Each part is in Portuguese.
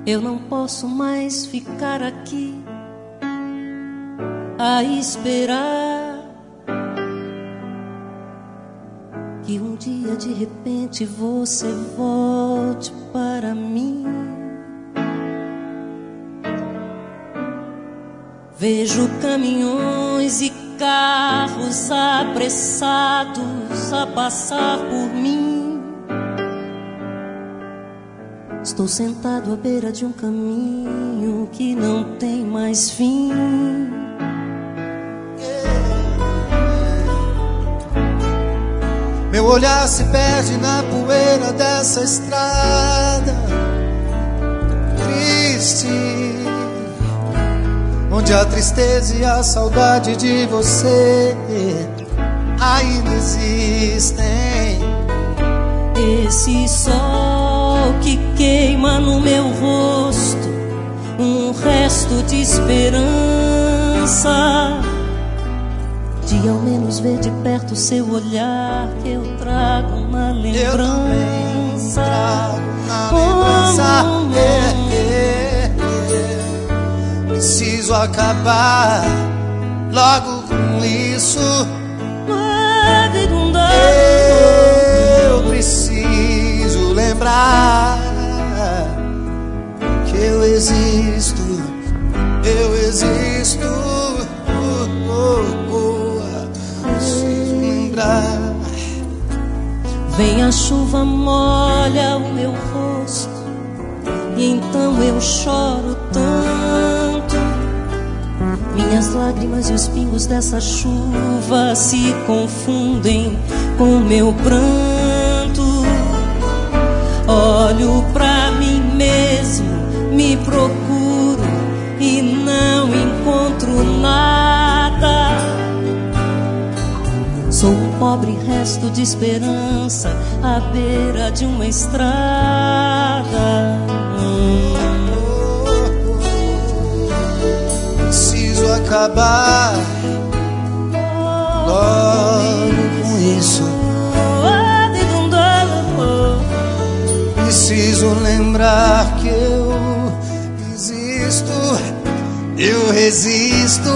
Eu não posso mais ficar aqui a esperar que um dia de repente você volte para mim. Vejo caminhões e carros apressados a passar por mim. Estou sentado à beira de um caminho que não tem mais fim. Meu olhar se perde na poeira dessa estrada triste, onde a tristeza e a saudade de você ainda existem. Esse sol que queima no meu rosto, um resto de esperança, de ao menos ver de perto o seu olhar que eu trago na lembrança. Preciso acabar logo com isso. Eu preciso lembrar que eu existo. Eu existo. Preciso lembrar. Vem a chuva, molha o meu rosto, e então eu choro tanto. Minhas lágrimas e os pingos dessa chuva se confundem com meu pranto. Olho pra mim mesmo, me procuro e não encontro nada. Sou um pobre resto de esperança à beira de uma estrada. Preciso acabar logo com isso. Preciso lembrar que eu existo. Eu resisto.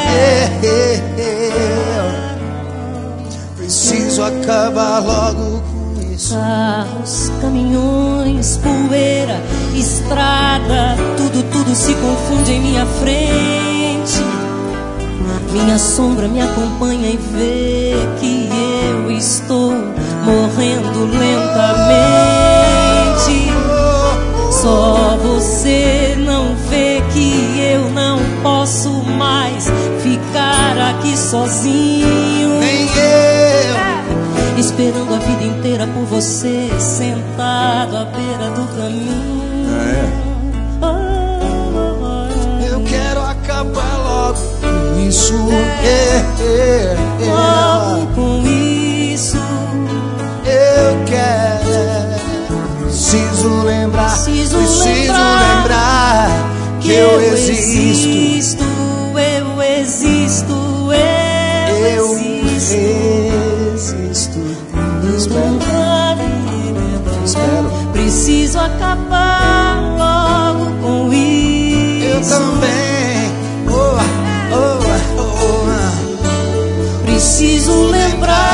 Preciso acabar logo com isso. Carros, caminhões, poeira, estrada, tudo se confunde em minha frente. Minha sombra me acompanha e vê que eu estou morrendo lentamente. Só você não vê que eu não posso mais ficar aqui sozinho. Nem eu. Esperando a vida inteira por você, sentado à beira do caminho. Eu quero acabar logo com isso. Logo com isso. Eu quero. Preciso lembrar. Preciso lembrar que eu existo. Eu existo. Espero. Preciso acabar logo com isso. Eu também. Preciso lembrar